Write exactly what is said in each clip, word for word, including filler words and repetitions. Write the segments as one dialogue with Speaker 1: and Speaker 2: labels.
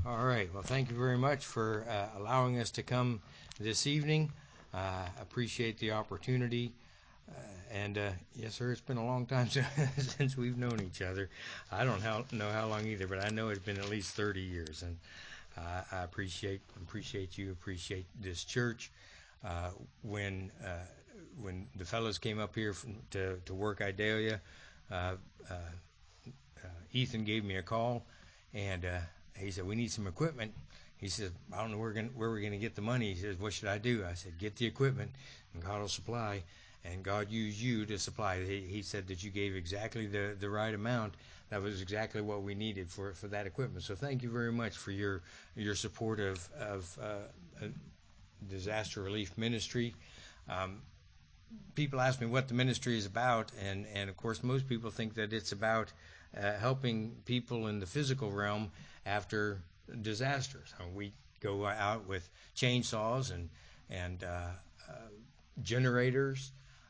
Speaker 1: All right. Well, thank you very much for uh, allowing us to come this evening. I uh, appreciate the opportunity. Uh, and uh, yes, sir, it's been a long time since we've known each other. I don't how, know how long either, but I know it's been at least thirty years. And uh, I appreciate appreciate you, appreciate this church. Uh, when uh, when the fellows came up here from, to to work Idalia, uh, uh, uh, Ethan gave me a call, and uh, he said, we need some equipment. He said, I don't know where we're gonna, where we're going to get the money. He says, what should I do? I said, get the equipment, and God will supply. And God used you to supply. He, he said that you gave exactly the, the right amount. That was exactly what we needed for, for that equipment. So thank you very much for your your support of, of uh, disaster relief ministry. Um, people ask me what the ministry is about, and, and of course most people think that it's about uh, helping people in the physical realm after disasters. We go out with chainsaws and and uh, uh, generators,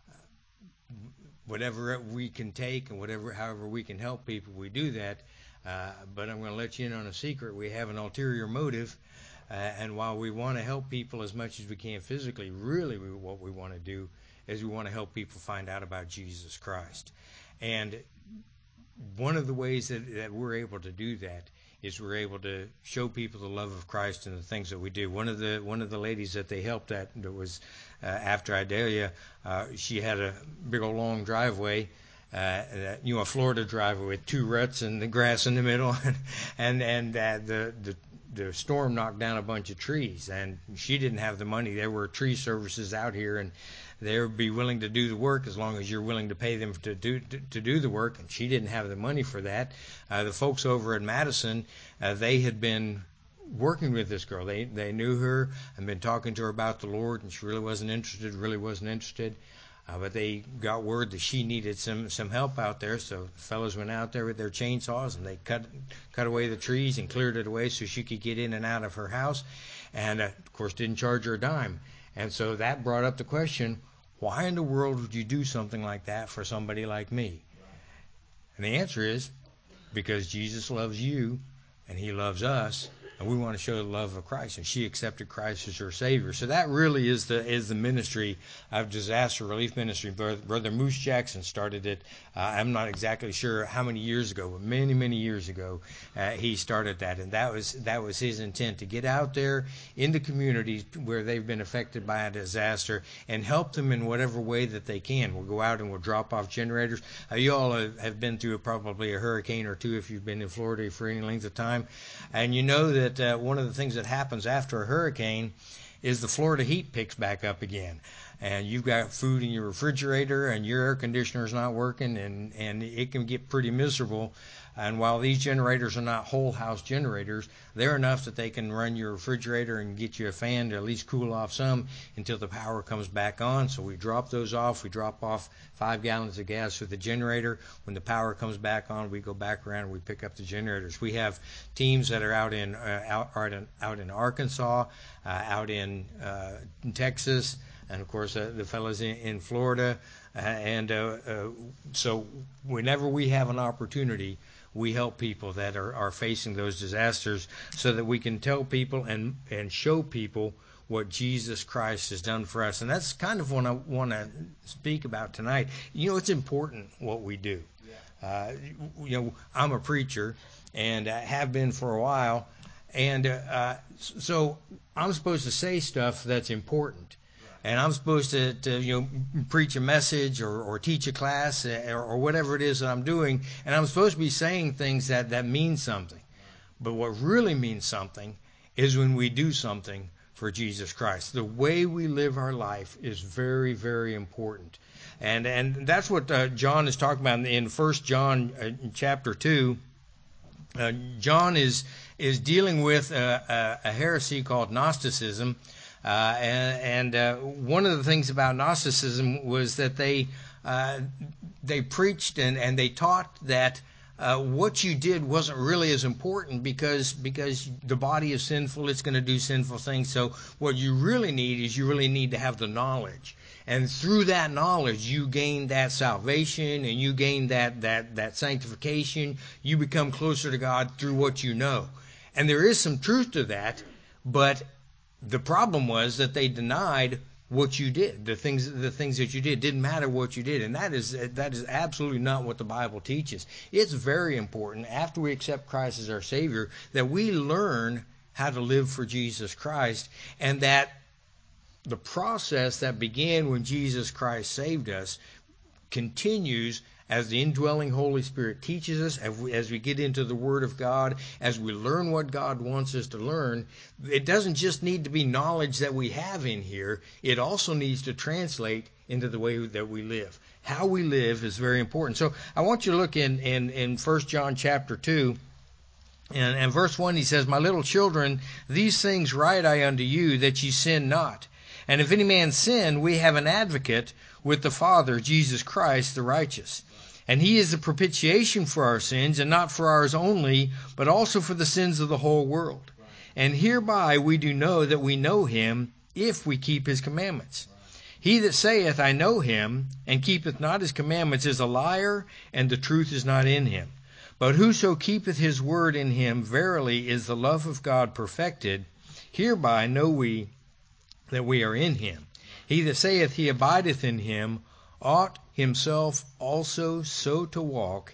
Speaker 1: uh, whatever we can take and whatever, however we can help people, we do that. Uh, but I'm going to let you in on a secret. We have an ulterior motive, uh, and while we want to help people as much as we can physically, really we, what we want to do is we want to help people find out about Jesus Christ. And one of the ways that, that we're able to do that is we're able to show people the love of Christ in the things that we do. One of the one of the ladies that they helped that, that was uh, after Idalia, uh, she had a big old long driveway, uh, you know, a Florida driveway with two ruts and the grass in the middle, and and uh, the the the storm knocked down a bunch of trees, and she didn't have the money. There were tree services out here, and they would be willing to do the work as long as you're willing to pay them to do to, to do the work. And she didn't have the money for that. Uh, the folks over at Madison, uh, they had been working with this girl. They they knew her and been talking to her about the Lord, and she really wasn't interested. Really wasn't interested. Uh, but they got word that she needed some some help out there. So the fellows went out there with their chainsaws and they cut cut away the trees and cleared it away so she could get in and out of her house. And uh, of course, didn't charge her a dime. And so that brought up the question, why in the world would you do something like that for somebody like me? And the answer is, because Jesus loves you and he loves us, and we want to show the love of Christ. And she accepted Christ as her Savior. So that really is the is the ministry of disaster relief ministry. Brother, Brother Moose Jackson started it. Uh, I'm not exactly sure how many years ago, but many, many years ago, uh, he started that. And that was that was his intent, to get out there in the communities where they've been affected by a disaster and help them in whatever way that they can. We'll go out and we'll drop off generators. Uh, you all have, have been through probably a hurricane or two if you've been in Florida for any length of time. And you know that That uh, one of the things that happens after a hurricane is the Florida heat picks back up again, and you've got food in your refrigerator and your air conditioner is not working, and, and it can get pretty miserable. And while these generators are not whole house generators, they're enough that they can run your refrigerator and get you a fan to at least cool off some until the power comes back on. So we drop those off. We drop off five gallons of gas for the generator. When the power comes back on, we go back around and we pick up the generators. We have teams that are out in uh, out, out in out in Arkansas, uh, out in, uh, in Texas, and of course uh, the fellows in, in Florida. Uh, and uh, uh, so whenever we have an opportunity, we help people that are, are facing those disasters so that we can tell people and, and show people what Jesus Christ has done for us. And that's kind of what I want to speak about tonight. You know, it's important what we do. Uh, you know, I'm a preacher and I have been for a while. And uh, so I'm supposed to say stuff that's important. And I'm supposed to, to, you know, preach a message or, or teach a class or, or whatever it is that I'm doing. And I'm supposed to be saying things that, that mean something. But what really means something is when we do something for Jesus Christ. The way we live our life is very, very important. And and that's what uh, John is talking about in First John uh, chapter two. Uh, John is is dealing with a, a, a heresy called Gnosticism. Uh, and and uh, one of the things about Gnosticism was that they uh, they preached and, and they taught that uh, what you did wasn't really as important because because the body is sinful, it's going to do sinful things. So what you really need is you really need to have the knowledge. And through that knowledge, you gain that salvation and you gain that, that, that sanctification. You become closer to God through what you know. And there is some truth to that, but the problem was that they denied what you did, the things the things that you did. It didn't matter what you did, and that is that is absolutely not what the Bible teaches. It's very important after we accept Christ as our Savior that we learn how to live for Jesus Christ, and that the process that began when Jesus Christ saved us continues as the indwelling Holy Spirit teaches us, as we, as we get into the Word of God, as we learn what God wants us to learn. It doesn't just need to be knowledge that we have in here. It also needs to translate into the way that we live. How we live is very important. So I want you to look in, in, in First John chapter two. And, and verse one, he says, "My little children, these things write I unto you, that ye sin not. And if any man sin, we have an advocate with the Father, Jesus Christ the righteous. And he is the propitiation for our sins, and not for ours only, but also for the sins of the whole world. And hereby we do know that we know him, if we keep his commandments. He that saith, I know him, and keepeth not his commandments, is a liar, and the truth is not in him. But whoso keepeth his word in him, verily is the love of God perfected. Hereby know we that we are in him. He that saith he abideth in him, ought himself also so to walk,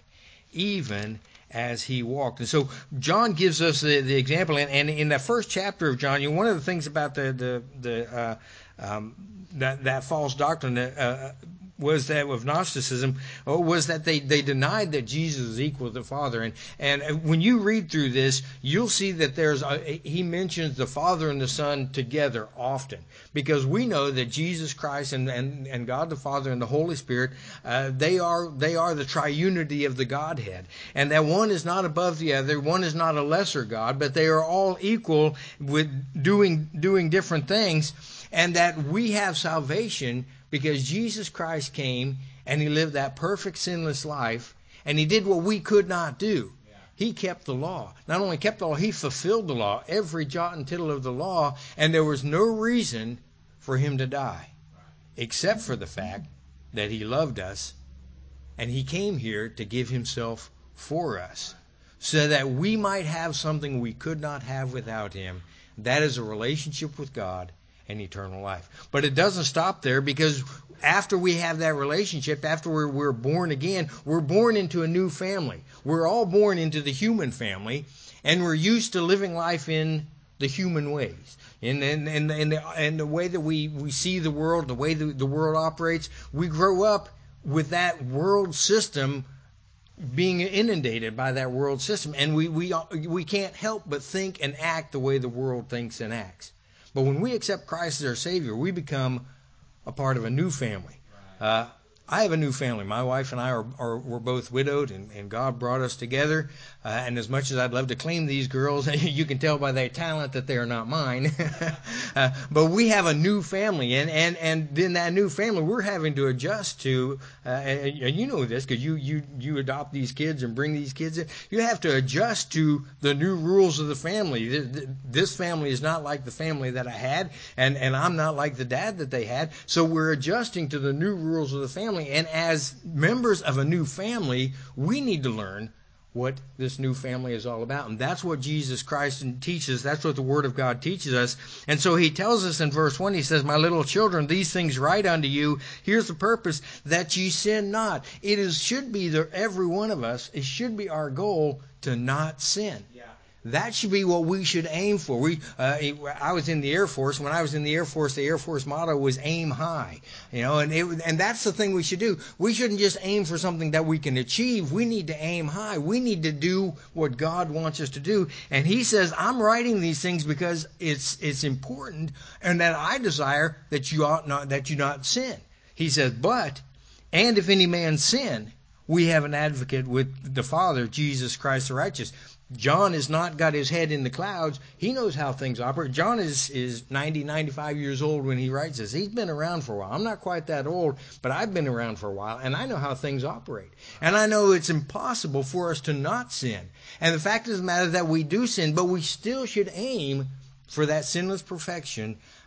Speaker 1: even as he walked." And so John gives us the, the example, and, and in the first chapter of John, you know, one of the things about the the, the uh, um, that that false doctrine that uh, was that of Gnosticism was that they, they denied that Jesus is equal to the Father. And and when you read through this, you'll see that there's a, he mentions the Father and the Son together often, because we know that Jesus Christ and, and, and God the Father and the Holy Spirit, uh, they are they are the triunity of the Godhead, and that one is not above the other, one is not a lesser God, but they are all equal with doing doing different things, and that we have salvation because Jesus Christ came and he lived that perfect sinless life, and he did what we could not do. Yeah. He kept the law. Not only kept the law, he fulfilled the law, every jot and tittle of the law, and there was no reason for him to die, except for the fact that he loved us, and he came here to give himself for us, so that we might have something we could not have without him. That is a relationship with God and eternal life. But it doesn't stop there, because after we have that relationship, after we're, we're born again, we're born into a new family. We're all born into the human family, and we're used to living life in the human ways. In, in, in, in, the, in the way that we, we see the world, the way the, the world operates, we grow up with that world system, being inundated by that world system, and we, we, we can't help but think and act the way the world thinks and acts. But when we accept Christ as our Savior, we become a part of a new family. Uh, I have a new family. My wife and I are, are we're both widowed, and, and God brought us together. Uh, and as much as I'd love to claim these girls, you can tell by their talent that they are not mine. uh, but we have a new family, and and and in that new family, we're having to adjust to. Uh, and, and you know this because you you you adopt these kids and bring these kids in. You have to adjust to the new rules of the family. This family is not like the family that I had, and and I'm not like the dad that they had. So we're adjusting to the new rules of the family. And as members of a new family, we need to learn what this new family is all about. And that's what Jesus Christ teaches. That's what the Word of God teaches us. And so he tells us in verse one, he says, "My little children, these things write unto you." Here's the purpose, "that ye sin not." It is should be the, every one of us, it should be our goal to not sin. Yeah. That should be what we should aim for. We, uh, I was in the Air Force. When I was in the Air Force, the Air Force motto was "aim high." You know, and it, and that's the thing we should do. We shouldn't just aim for something that we can achieve. We need to aim high. We need to do what God wants us to do. And He says, "I'm writing these things because it's it's important, and that I desire that you ought not that you not sin." He says, "But and if any man sin, we have an advocate with the Father, Jesus Christ the righteous." John has not got his head in the clouds. He knows how things operate. John is, is ninety, ninety-five years old when he writes this. He's been around for a while. I'm not quite that old, but I've been around for a while, and I know how things operate. And I know it's impossible for us to not sin. And the fact of the matter is that we do sin, but we still should aim for that sinless perfection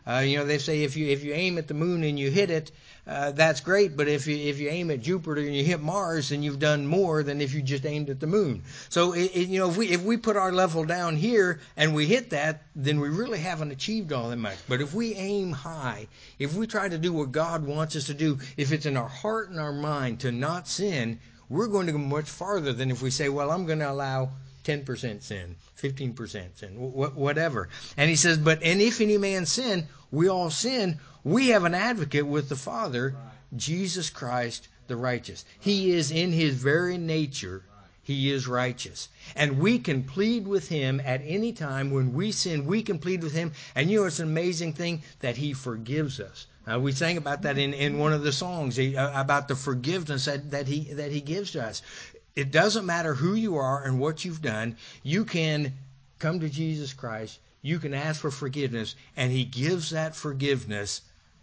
Speaker 1: Uh, you know, they say if you if you aim at the moon and you hit it, uh, that's great. But if you if you aim at Jupiter and you hit Mars, then you've done more than if you just aimed at the moon. So it, it, you know, if we if we put our level down here and we hit that, then we really haven't achieved all that much. But if we aim high, if we try to do what God wants us to do, if it's in our heart and our mind to not sin, we're going to go much farther than if we say, well, I'm going to allow ten percent sin, fifteen percent sin, wh- whatever. And he says, but and if any man sin, we all sin. We have an advocate with the Father, right. Jesus Christ the righteous. Right. He is in his very nature, right. He is righteous. And we can plead with him at any time. When we sin, we can plead with him. And you know, it's an amazing thing that he forgives us. Uh, we sang about that in, in one of the songs, uh, about the forgiveness that, that he that he gives to us. It doesn't matter who you are and what you've done. You can come to Jesus Christ. You can ask for forgiveness, and he gives that forgiveness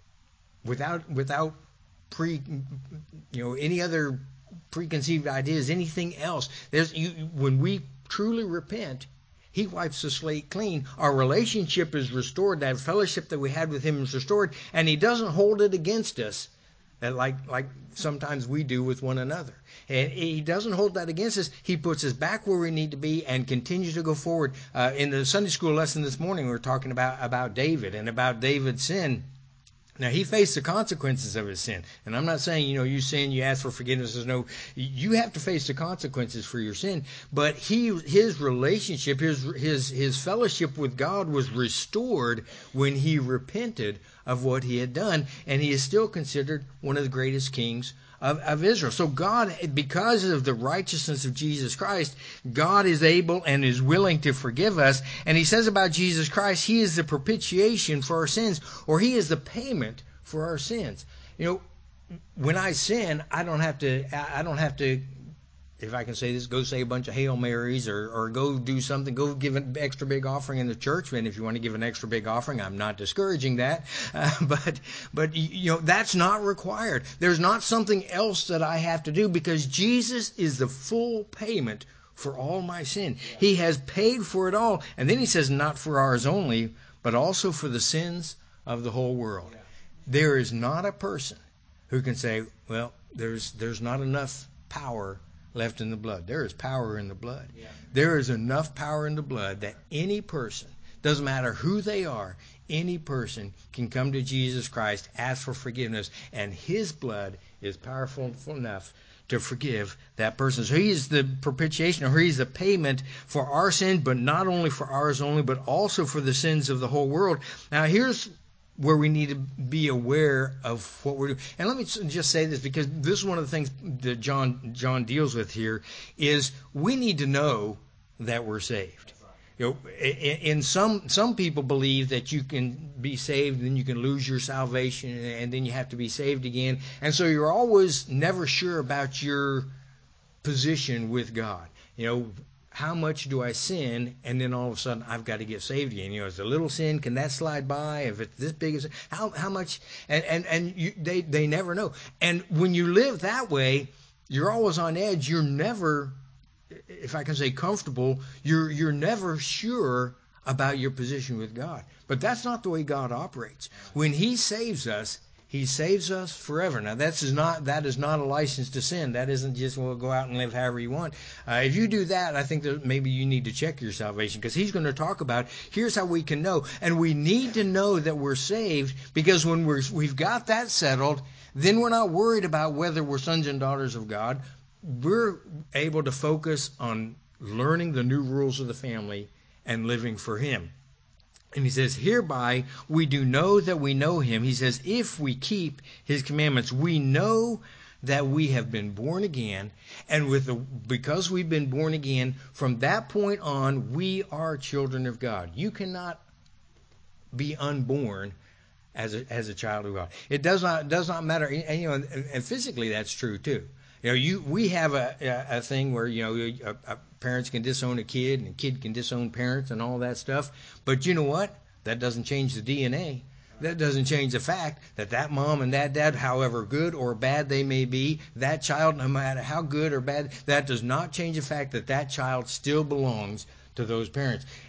Speaker 1: without without pre you know any other preconceived ideas, anything else. There's you when we truly repent, he wipes the slate clean. Our relationship is restored. That fellowship that we had with him is restored, and he doesn't hold it against us, like like sometimes we do with one another. And he doesn't hold that against us. He puts us back where we need to be and continues to go forward. Uh, in the Sunday school lesson this morning, we were talking about, about David and about David's sin. Now, he faced the consequences of his sin. And I'm not saying, you know, you sin, you ask for forgiveness. There's no, you have to face the consequences for your sin. But he, his relationship, his, his, his fellowship with God was restored when he repented of what he had done. And he is still considered one of the greatest kings Of, of Israel. So God, because of the righteousness of Jesus Christ, God is able and is willing to forgive us. And he says about Jesus Christ, he is the propitiation for our sins, or he is the payment for our sins. You know, when I sin, I don't have to, I don't have to, if I can say this, go say a bunch of Hail Marys or, or go do something, go give an extra big offering in the church. And if you want to give an extra big offering, I'm not discouraging that. Uh, but, but you know, that's not required. There's not something else that I have to do, because Jesus is the full payment for all my sin. He has paid for it all. And then he says, not for ours only, but also for the sins of the whole world. There is not a person who can say, well, there's, there's not enough power left in the blood. There is power in the blood. Yeah. There is enough power in the blood that any person, doesn't matter who they are, any person can come to Jesus Christ, ask for forgiveness, and his blood is powerful enough to forgive that person. So he is the propitiation, or he is the payment for our sin, but not only for ours only, but also for the sins of the whole world. Now here's where we need to be aware of what we're doing. And let me just say this, because this is one of the things that John John deals with here, is we need to know that we're saved. You know, in some some people believe that you can be saved, then you can lose your salvation, and then you have to be saved again. And so you're always never sure about your position with God. You know, how much do I sin, and then all of a sudden I've got to get saved again? You know, is a little sin, can that slide by? If it's this big, as how how much? And and and you, they they never know. And when you live that way, you're always on edge. You're never, if I can say, comfortable. You're you're never sure about your position with God. But that's not the way God operates. When He saves us, He saves us forever. Now, that's is not that is not a license to sin. That isn't just, well, go out and live however you want. Uh, if you do that, I think that maybe you need to check your salvation, because He's going to talk about, here's how we can know. And we need to know that we're saved, because when we're, we've got that settled, then we're not worried about whether we're sons and daughters of God. We're able to focus on learning the new rules of the family and living for Him. And he says, hereby we do know that we know Him. He says, if we keep His commandments, we know that we have been born again. And with the, because we've been born again, from that point on, we are children of God. You cannot be unborn as a, as a child of God. It does not does not matter. And, you know, and, and physically that's true too. You know, you we have a, a, a thing where, you know, a, a parents can disown a kid, and a kid can disown parents and all that stuff. But you know what? That doesn't change the D N A. That doesn't change the fact that that mom and that dad, however good or bad they may be, that child, no matter how good or bad, that does not change the fact that that child still belongs to those parents.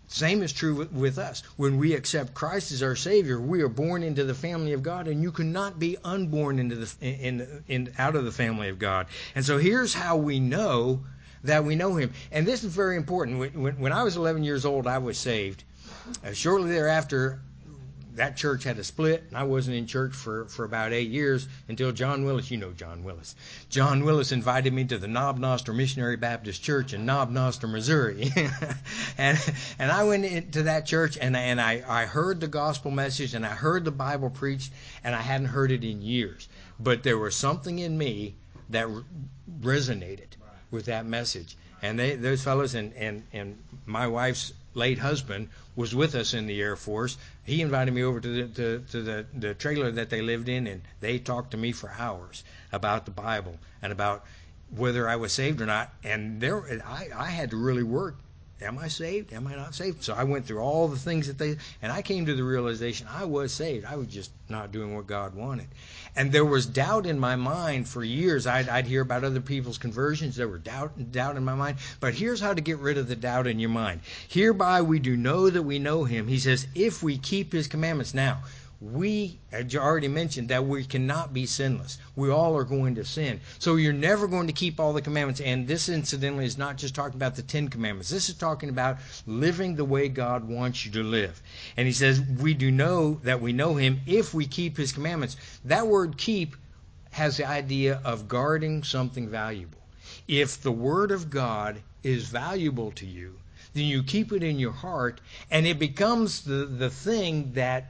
Speaker 1: Same is true with, with us. When we accept Christ as our Savior, we are born into the family of God, and you cannot be unborn into the in, in out of the family of God. And so here's how we know that we know Him. And this is very important. When, when I was eleven years old, I was saved. Uh, shortly thereafter, that church had a split, and I wasn't in church for, for about eight years until John Willis, you know John Willis. John Willis invited me to the Knob Noster Missionary Baptist Church in Knob Noster, Missouri. and and I went into that church, and, and I, I heard the gospel message, and I heard the Bible preached, and I hadn't heard it in years. But there was something in me that re- resonated with that message. And they, those fellows, and, and, and my wife's late husband was with us in the Air Force. He invited me over to the to, to the, the trailer that they lived in, and they talked to me for hours about the Bible and about whether I was saved or not. And there, I, I had to really work. Am I saved? Am I not saved? So I went through all the things that they, and I came to the realization I was saved. I was just not doing what God wanted. And there was doubt in my mind for years. I'd, I'd hear about other people's conversions. There were doubt, doubt in my mind. But here's how to get rid of the doubt in your mind. Hereby we do know that we know Him. He says, if we keep His commandments. Now, we, as you already mentioned, that we cannot be sinless. We all are going to sin. So you're never going to keep all the commandments. And this, incidentally, is not just talking about the Ten Commandments. This is talking about living the way God wants you to live. And He says, we do know that we know Him if we keep His commandments. That word keep has the idea of guarding something valuable. If the Word of God is valuable to you, then you keep it in your heart, and it becomes the, the thing that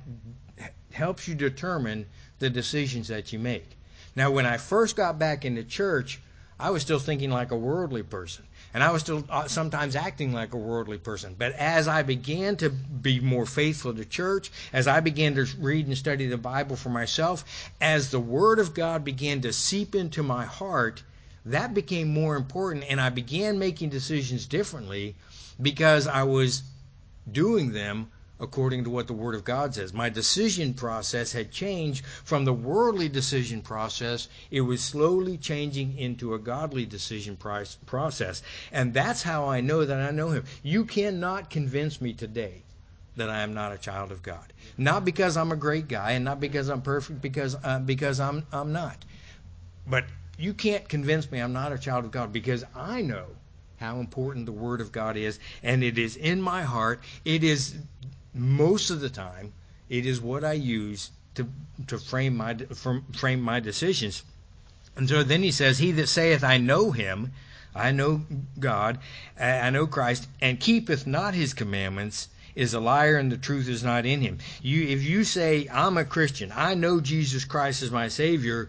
Speaker 1: helps you determine the decisions that you make. Now, when I first got back into church, I was still thinking like a worldly person, and I was still sometimes acting like a worldly person. But as I began to be more faithful to church, as I began to read and study the Bible for myself, as the Word of God began to seep into my heart, that became more important, and I began making decisions differently because I was doing them according to what the Word of God says. My decision process had changed from the worldly decision process. It was slowly changing into a godly decision process. And that's how I know that I know Him. You cannot convince me today that I am not a child of God. Not because I'm a great guy, and not because I'm perfect, because uh, because I'm I'm not. But you can't convince me I'm not a child of God, because I know how important the Word of God is, and it is in my heart. It is most of the time, it is what I use to to frame my frame my decisions. And so then he says, "He that saith, I know Him, I know God, I know Christ, and keepeth not His commandments, is a liar, and the truth is not in him." You, if you say, "I'm a Christian, I know Jesus Christ is my Savior,"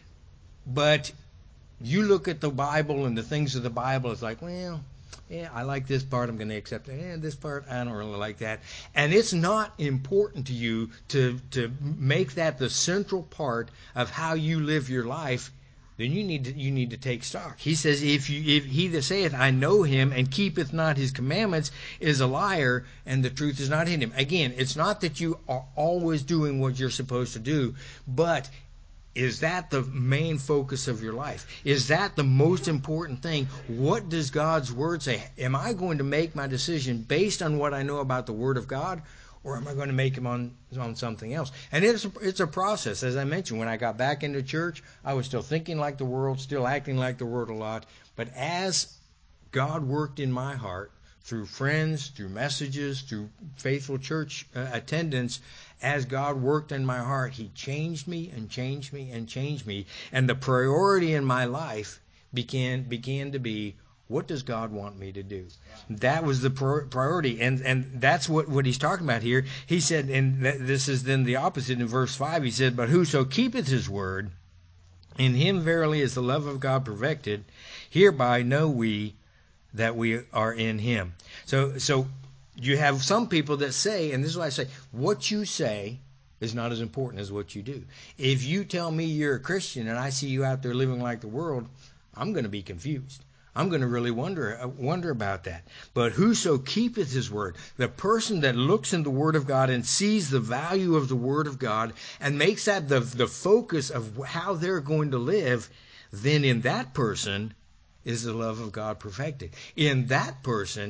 Speaker 1: but you look at the Bible and the things of the Bible, it's like, well, yeah, I like this part, I'm going to accept it. And this part, I don't really like that. And it's not important to you to to make that the central part of how you live your life. Then you need to you need to take stock. He says, if you if he that saith, I know Him, and keepeth not His commandments, is a liar, and the truth is not in him. Again, it's not that you are always doing what you're supposed to do, but is that the main focus of your life? Is that the most important thing? What does God's Word say? Am I going to make my decision based on what I know about the Word of God, or am I going to make them on, on something else? And it's a, it's a process. As I mentioned, when I got back into church, I was still thinking like the world, still acting like the world a lot. But as God worked in my heart, through friends, through messages, through faithful church uh, attendance, as God worked in my heart, He changed me and changed me and changed me. And the priority in my life began began to be, what does God want me to do? That was the priority. And and that's what, what he's talking about here. He said, and this is then the opposite in verse five. He said, "But whoso keepeth His word, in him verily is the love of God perfected. Hereby know we that we are in Him." So so you have some people that say, and this is why I say, what you say is not as important as what you do. If you tell me you're a Christian and I see you out there living like the world, I'm going to be confused. I'm going to really wonder wonder about that. But whoso keepeth His word, the person that looks in the Word of God and sees the value of the Word of God and makes that the, the focus of how they're going to live, then in that person is the love of God perfected. In that person,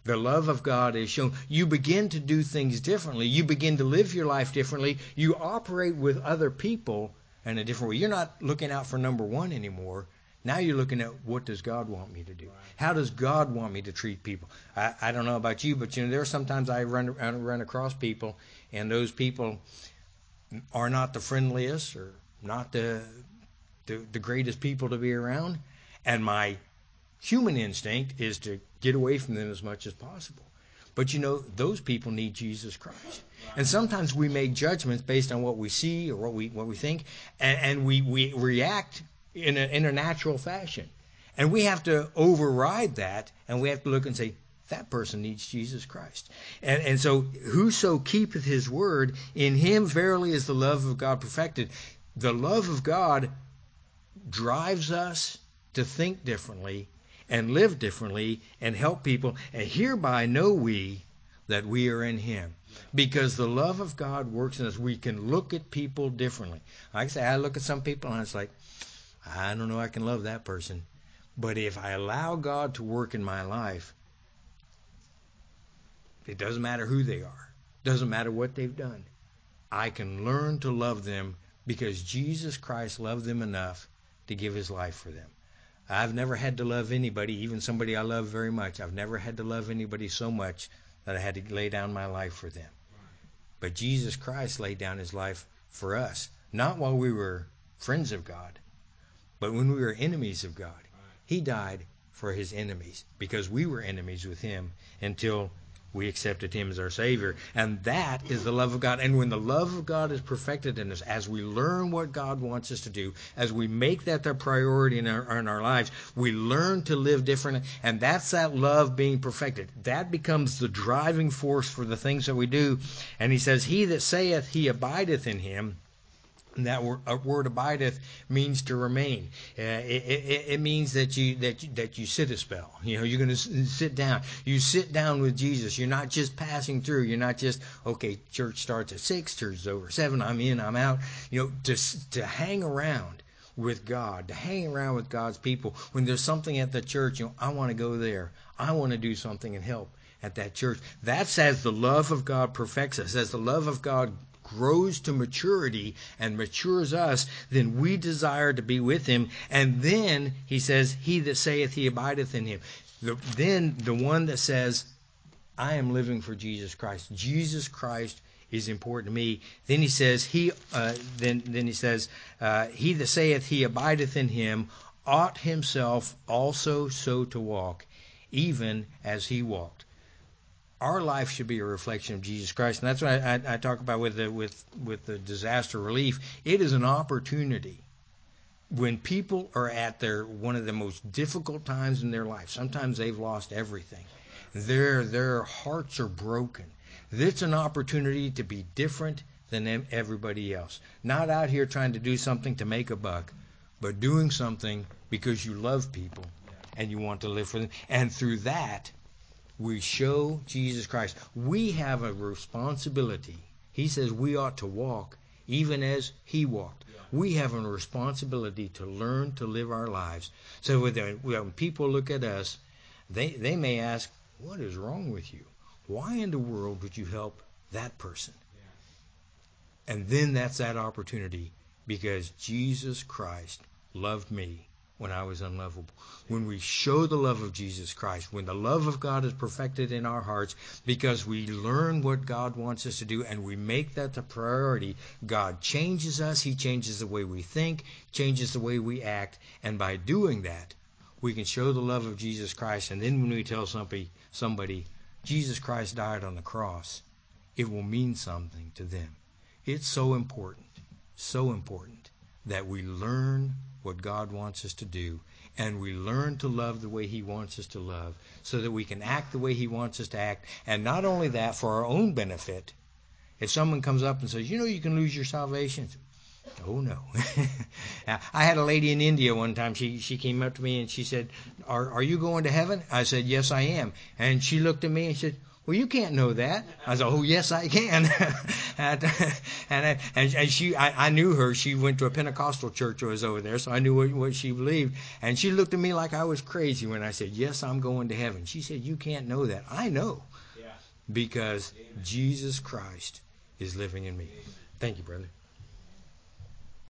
Speaker 1: The love of God is shown. You begin to do things differently. You begin to live your life differently. You operate with other people in a different way. You're not looking out for number one anymore. Now you're looking at, what does God want me to do? How does God want me to treat people? I, I don't know about you, but you know, there are sometimes I run, I run across people, and those people are not the friendliest or not the, the the greatest people to be around. And my human instinct is to get away from them as much as possible. But you know, those people need Jesus Christ. And sometimes we make judgments based on what we see or what we what we think, and, and we, we react in a, in a natural fashion. And we have to override that, and we have to look and say, that person needs Jesus Christ. And, and so, whoso keepeth his word, in him verily is the love of God perfected. The love of God drives us to think differently and live differently and help people. And hereby know we that we are in him. Because the love of God works in us. We can look at people differently. Like I say, I look at some people and it's like, I don't know I can love that person. But if I allow God to work in my life, it doesn't matter who they are. It doesn't matter what they've done. I can learn to love them because Jesus Christ loved them enough to give his life for them. I've never had to love anybody, even somebody I love very much. I've never had to love anybody so much that I had to lay down my life for them. But Jesus Christ laid down his life for us, not while we were friends of God, but when we were enemies of God. He died for his enemies because we were enemies with him until we accepted him as our Savior. And that is the love of God. And when the love of God is perfected in us, as we learn what God wants us to do, as we make that the priority in our, in our lives, we learn to live differently. And that's that love being perfected. That becomes the driving force for the things that we do. And he says, he that saith he abideth in him, and that word, uh, word abideth means to remain. Uh, it, it, it means that you that you, that you sit a spell. You know, you're going to sit down. You sit down with Jesus. You're not just passing through. You're not just, okay, church starts at six, church is over at seven. I'm in, I'm out. You know, to to hang around with God, to hang around with God's people. When there's something at the church, you know, I want to go there. I want to do something and help at that church. That's as the love of God perfects us. As the love of God grows to maturity and matures us, then we desire to be with him. And then he says, he that saith he abideth in him. The, then the one that says, I am living for Jesus Christ. Jesus Christ is important to me. Then he says, he uh, then then he says, uh, he that saith he abideth in him ought himself also so to walk, even as he walked. Our life should be a reflection of Jesus Christ, and that's what I, I, I talk about with the, with with the disaster relief. It is an opportunity when people are at their one of the most difficult times in their life. Sometimes they've lost everything. Their their hearts are broken. It's an opportunity to be different than everybody else. Not out here trying to do something to make a buck, but doing something because you love people and you want to live for them. And through that, we show Jesus Christ. We have a responsibility. He says we ought to walk even as he walked. We have a responsibility to learn to live our lives. So when people look at us, they, they may ask, what is wrong with you? Why in the world would you help that person? And then that's that opportunity, because Jesus Christ loved me when I was unlovable. When we show the love of Jesus Christ, when the love of God is perfected in our hearts, because we learn what God wants us to do and we make that the priority, God changes us. He changes the way we think, changes the way we act. And by doing that, we can show the love of Jesus Christ. And then when we tell somebody, somebody, Jesus Christ died on the cross, it will mean something to them. It's so important, so important that we learn what God wants us to do, and we learn to love the way he wants us to love, so that we can act the way he wants us to act. And not only that, for our own benefit. If someone comes up and says, you know, you can lose your salvation. Oh, no. I had a lady in India one time. She she came up to me and she said, are, are you going to heaven? I said, yes, I am. And she looked at me and said, Well, you can't know that. I said, oh, yes, I can. and and, and and she, I, I knew her. She went to a Pentecostal church that was over there, so I knew what, what she believed. And she looked at me like I was crazy when I said, yes, I'm going to heaven. She said, you can't know that. I know. Yeah. Because Amen. Jesus Christ is living in me. Amen. Thank you, brother.